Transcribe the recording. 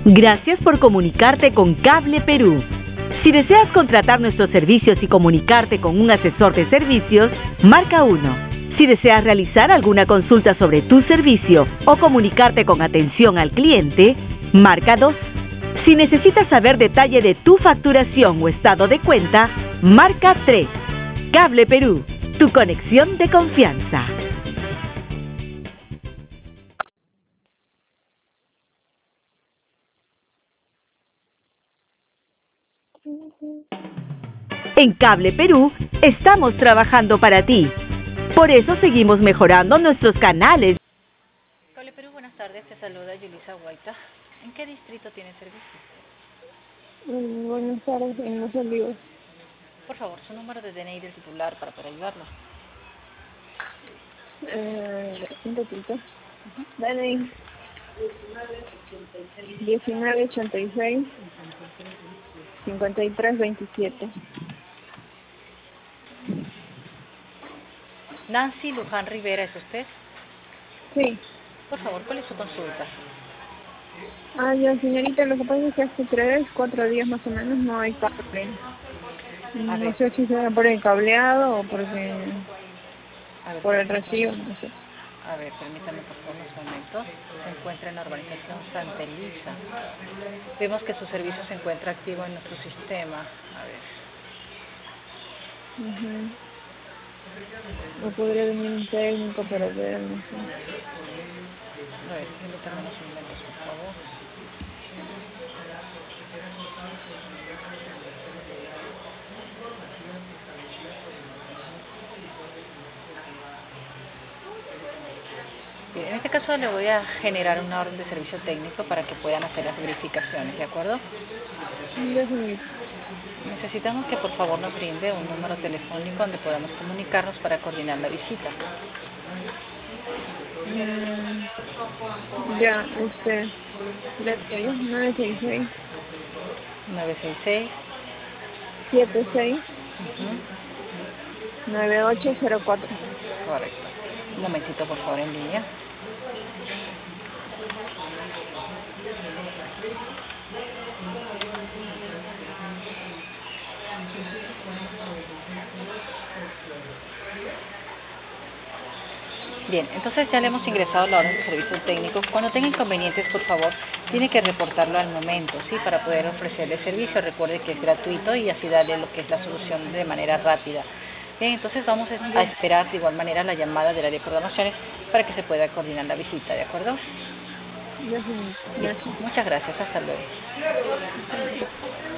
Gracias por comunicarte con Cable Perú. Si deseas contratar nuestros servicios y comunicarte con un asesor de servicios, marca 1. Si deseas realizar alguna consulta sobre tu servicio o comunicarte con atención al cliente, marca 2. Si necesitas saber detalle de tu facturación o estado de cuenta, marca 3. Cable Perú, tu conexión de confianza. En Cable Perú estamos trabajando para ti. Por eso seguimos mejorando nuestros canales. Cable Perú, buenas tardes. Te saluda Yulisa Guaita. ¿En qué distrito tiene servicio? Buenas tardes, en Los Olivos. Por favor, su número de DNI del titular para poder ayudarlo. Un ratito. DNI 1986 5327. Nancy Luján Rivera, ¿es usted? Sí. Por favor, ¿cuál es su consulta? Ya, señorita, lo que pasa es que hace 3-4 días más o menos no hay cable. No sé si será por el cableado o porque por el recibo, no sé. A ver, permítame por favor un momento. Se encuentra en la urbanización Santa Elisa. Vemos que su servicio se encuentra activo en nuestro sistema. A ver. No podría venir un técnico para ver, no sé. A ver, permítame unos momentos, por favor. Bien, en este caso le voy a generar una orden de servicio técnico para que puedan hacer las verificaciones, ¿de acuerdo? Necesitamos que por favor nos brinde un número telefónico donde podamos comunicarnos para coordinar la visita. Ya, le doy 966 966 76 9804. Correcto. Un momentito por favor en línea. Bien, entonces ya le hemos ingresado la orden de servicio técnico. Cuando tenga inconvenientes, por favor, tiene que reportarlo al momento, ¿sí? Para poder ofrecerle servicio. Recuerde que es gratuito y así darle lo que es la solución de manera rápida. Bien, entonces vamos a esperar de igual manera la llamada del área de programaciones para que se pueda coordinar la visita, ¿de acuerdo? Gracias. Muchas gracias, hasta luego.